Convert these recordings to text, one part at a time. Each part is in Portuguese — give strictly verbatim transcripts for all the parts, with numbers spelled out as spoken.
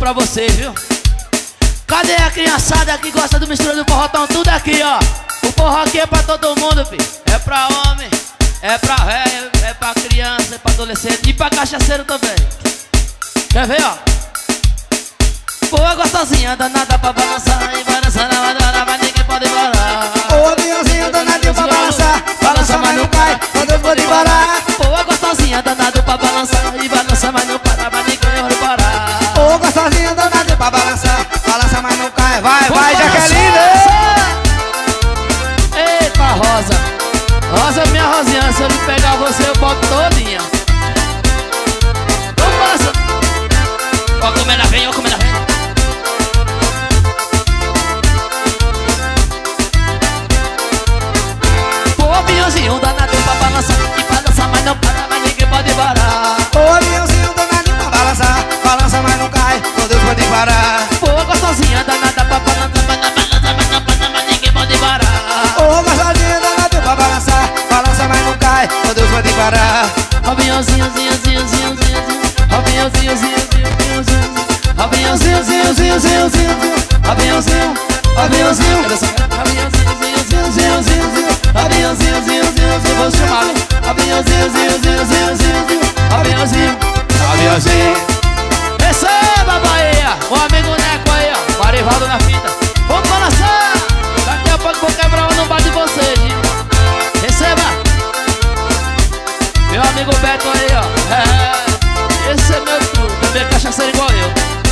pra vocês, viu? Cadê a criançada que gosta do mistura do forró? Tão tudo aqui, ó. O forró aqui é pra todo mundo, filho. É pra homem, é pra velho, é pra criança, é pra adolescente e pra cachaceiro também. Quer ver, ó? Boa gostosinha, danada pra balançar e balançar na madrugada, mas ninguém pode parar. Boa minhazinha, danadinha pra balançar, balança mas não cai, quando eu vou parar. Boa gostosinha, danada pra balançar e balança mas não para, mas ninguém pode parar. Boa gostosinha, danadinha pra balançar, balança mas não cai, vai, vai, Jaqueline! Eita, Rosa, Rosa, minha Rosinha, se eu me pegar você eu boto todinha. Vamos balançar. Ó, comer na vem, ó, comer na vem. Minhãozinho danado pra balançar e balança mas não para, mas ninguém pode parar. Boa minhãozinho danadinho pra balançar, balança mas não cai, quando eu vou parar. Boa gostosinha danada pra balançar, mas não balança, mas não para, mas ninguém pode parar. Boa gostosinha danadinho pra balançar, balança mas não cai, quando eu vou parar. Ó minhãozinho, zinho, zinho, zinho, zinho, ó minhãozinho, zinho, zinho, zinho, zinho, ó minhãozinho, zinho, zinho, zinho, zinho, ó minhãozinho, ó minhãozinho, ó minhãozinho, zinho, zinho, zinho, zinho, aviãozinho, zinho, zinho, zinho, vou chamar aviãozinho, zinho, zinho, zinho, zinho, aviãozinho, aviãozinho. Receba, Bahia, o amigo Neco aí, ó, Marivaldo na fita. Vamos balançar, daqui a pouco vou quebrar uma no bar de vocês, hein? Receba, meu amigo Beto aí, ó. É, esse é meu truque, também é cachaceiro igual eu.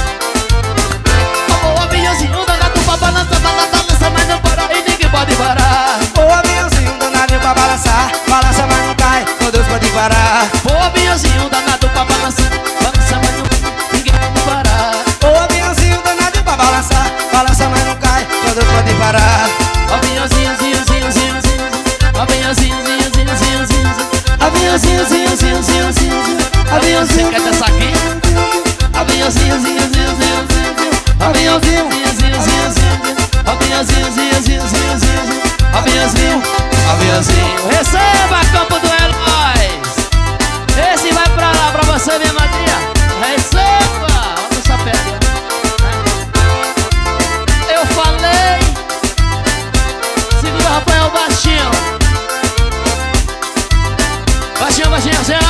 O aviãozinho danado pra balançar, balança, mas não para e ninguém pode parar. Boa minhãozinho danadinho pra balançar, balança mas não cai, meu Deus pode parar. Boa minhãozinho danado pra balançar, balança mas não cai, ninguém pode parar. Boa minhãozinho danadinho pra balançar, balança mas não cai, meu Deus pode parar. Ó minhãozinho, zinho, zinho, zinho, zinho, ó minhãozinho, zinho, zinho, zinho, zinho, ó minhãozinho, zinho, zinho, zinho, zinho, ó minhãozinho, quer dançar aqui? Ó minhãozinho, zinho, zinho, zinho, zinho, ó minhãozinho, zinho, zinho, zinho, zinho, ó minhãozinho, zinho, zinho, zinho, zinho, aviãozinho, aviãozinho. Receba, Campo do Heróis. Esse vai pra lá, pra você, minha madrinha. Receba. Olha o sapete. Eu falei. Segura, Rafael, baixinho. Baixinho, baixinho, baixinho.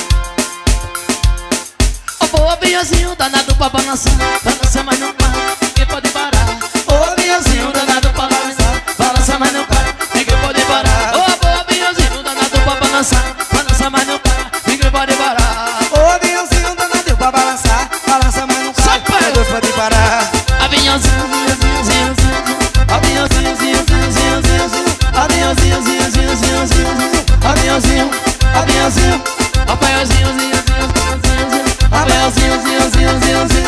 Ó, pô, aviãozinho, danado pra balançar. Balança, mas não para, ninguém pode parar. Ô, aviãozinho, danado pra balançar. Balança, mas não para, ninguém pode parar. Ô, boa, aviãozinho danado pra balançar. Balança, mas não para, ninguém pode parar. Ô, aviãozinho danado pra balançar, balança, mas não cai, meu Deus pode parar. Aviãozinho, zinho, zinho, zinho, zinho, aviãozinho, zinho, zinho, zinho, zinho, aviãozinho, zinho, zinho, zinho, zinho, aviãozinho, aviãozinho, aviãozinho, zinho, zinho, zinho, zinho, aviãozinho, zinho, zinho, zinho, zinho.